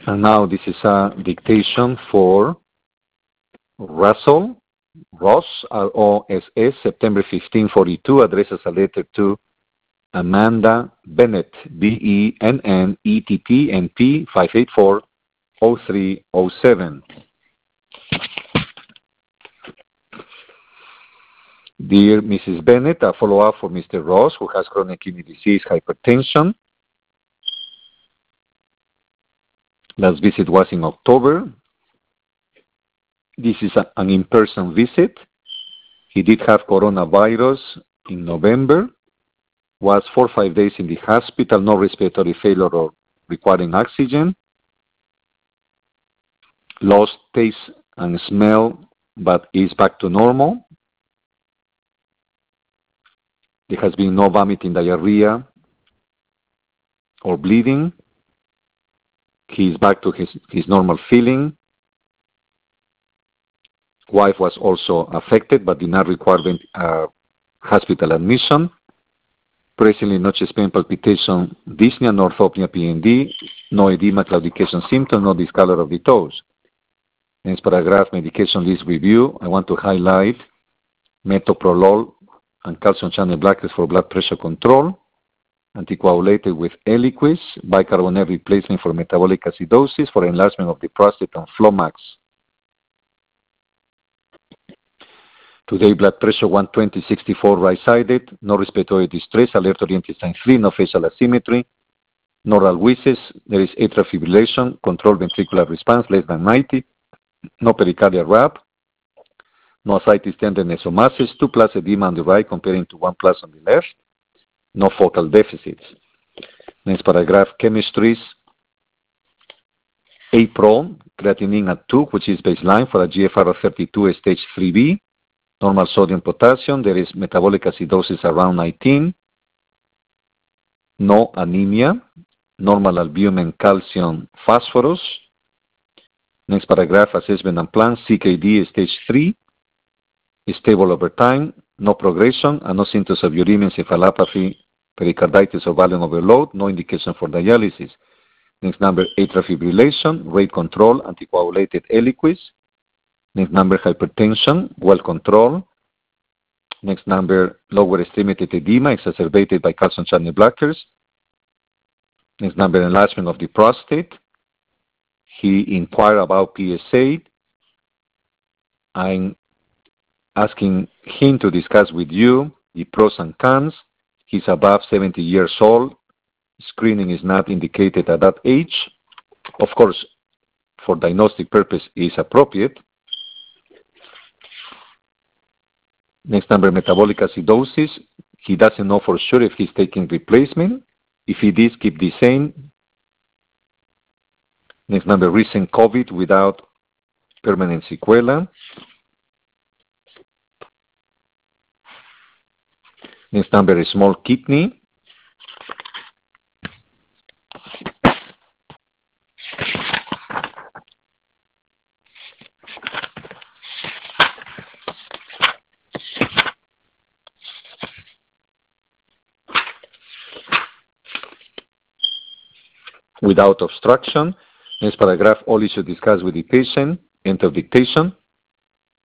And now this is a dictation for Russell, Ross, R-O-S-S, September 1542, addresses a letter to Amanda Bennett, B-E-N-N-E-T-T, N-P 584-0307. Dear Mrs. Bennett, a follow-up for Mr. Ross, who has chronic kidney disease, hypertension. Last visit was in October. This is an in-person visit. He did have coronavirus in November, was 4 or 5 days in the hospital, no respiratory failure or requiring oxygen, lost taste and smell, but is back to normal. There has been no vomiting, diarrhea, or bleeding. He is back to his normal feeling. Wife was also affected, but did not require hospital admission. Presently, no chest pain, palpitation, dyspnea, nor orthopnea, PND, no edema, claudication symptom, no discolor of the toes. Next paragraph, medication list review. I want to highlight metoprolol and calcium channel blockers for blood pressure control, anticoagulated with Eliquis, bicarbonate replacement for metabolic acidosis, for enlargement of the prostate, and Flomax. Today, blood pressure 120/64 right-sided, no respiratory distress, alert-oriented sign 3, no facial asymmetry, no oral wheezes, there is atrial fibrillation, controlled ventricular response less than 90, no pericardial rap, no ascites, tenderness, or masses, 2+ edema on the right comparing to 1+ on the left, no focal deficits. Next paragraph, chemistries. APRO, creatinine at 2, which is baseline for a GFR of 32, stage 3B. Normal sodium, potassium. There is metabolic acidosis around 19. No anemia. Normal albumin, calcium, phosphorus. Next paragraph, assessment and plan. CKD, stage 3. Stable over time. No progression and no symptoms of uremia, encephalopathy, pericarditis, or volume overload. No indication for dialysis. Next number, atrial fibrillation, rate control, anticoagulated Eliquis. Next number, hypertension, well controlled. Next number, lower extremity edema, exacerbated by calcium channel blockers. Next number, enlargement of the prostate. He inquired about PSA. I'm asking him to discuss with you the pros and cons. He's above 70 years old. Screening is not indicated at that age. Of course, for diagnostic purpose is appropriate. Next number, metabolic acidosis. He doesn't know for sure if he's taking replacement. If he did, keep the same. Next number, recent COVID without permanent sequela. Next number is small kidney. Without obstruction. Next paragraph, all issues discussed with the patient. End of dictation.